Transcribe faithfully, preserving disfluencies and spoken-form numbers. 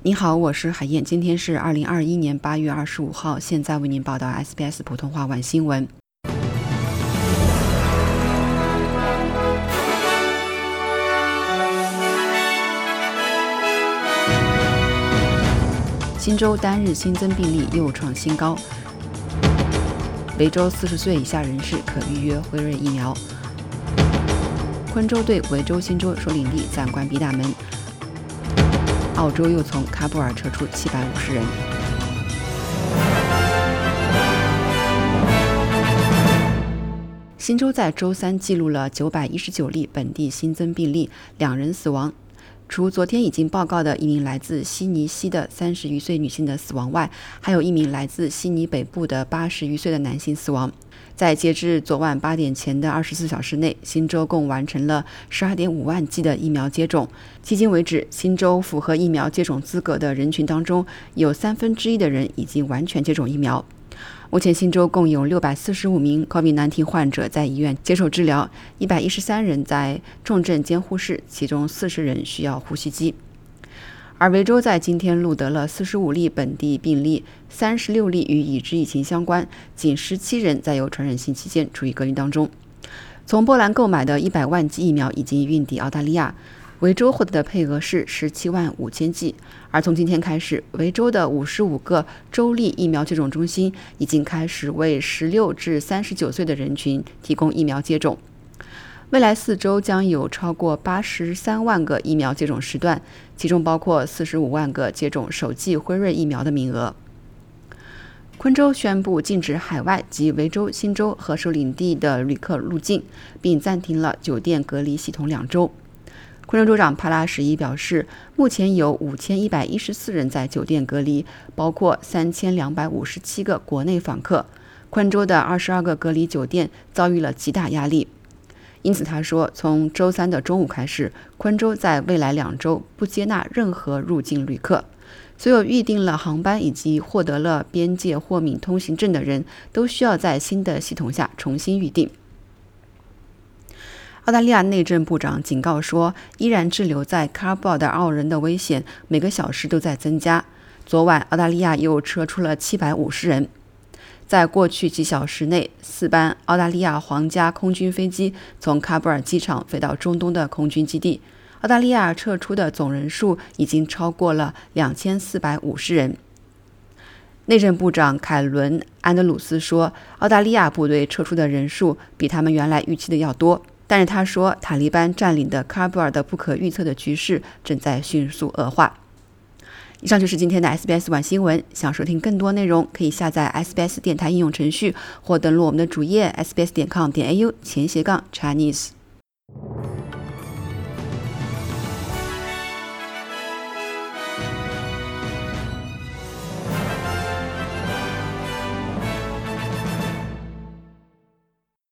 你好，我是海燕，今天是二零二一年八月二十五号，现在为您报道 S B S 普通话晚新闻。新州单日新增病例又创新高，维州四十岁以下人士可预约辉瑞疫苗。昆州对维州新州首领地暂关闭大门。澳洲又从喀布尔撤出七百五十人。新州在周三记录了九百一十九例本地新增病例，两人死亡。除昨天已经报告的一名来自悉尼西的三十余岁女性的死亡外，还有一名来自悉尼北部的八十余岁的男性死亡。在截至昨晚八点前的二十四小时内，新州共完成了 十二点五万剂的疫苗接种。迄今为止，新州符合疫苗接种资格的人群当中，有三分之一的人已经完全接种疫苗。目前新州共有六百四十五名 COVID 十九 患者在医院接受治疗，一百一十三人在重症监护室，其中四十人需要呼吸机。而维州在今天录得了四十五例本地病例，三十六例与已知疫情相关，仅十七人在有传染性期间处于隔离当中。从波兰购买的一百万剂疫苗已经运抵澳大利亚，维州获得的配额是十七万五千剂。而从今天开始，维州的五十五个州立疫苗接种中心已经开始为十六至三十九岁的人群提供疫苗接种。未来四周将有超过八十三万个疫苗接种时段，其中包括四十五万个接种首剂辉瑞疫苗的名额。昆州宣布禁止海外及维州、新州和首领地的旅客入境，并暂停了酒店隔离系统两周。昆州州长帕拉什伊表示，目前有五千一百一十四人在酒店隔离，包括三千两百五十七个国内访客。昆州的二十二个隔离酒店遭遇了极大压力。因此他说，从周三的中午开始，昆州在未来两周不接纳任何入境旅客。所有预订了航班以及获得了边界豁免通行证的人都需要在新的系统下重新预订。澳大利亚内政部长警告说，依然滞留在喀布尔的澳人的危险每个小时都在增加。昨晚澳大利亚又撤出了七百五十人。在过去几小时内，四班澳大利亚皇家空军飞机从喀布尔机场飞到中东的空军基地。澳大利亚撤出的总人数已经超过了两千四百五十人。内政部长凯伦·安德鲁斯说，澳大利亚部队撤出的人数比他们原来预期的要多，但是他说，塔利班占领的喀布尔的不可预测的局势正在迅速恶化。以上就是今天的 S B S 晚新闻。想收听更多内容，可以下载 S B S 电台应用程序或登录我们的主页 s b s 点 com 点 a u 前斜杠 Chinese。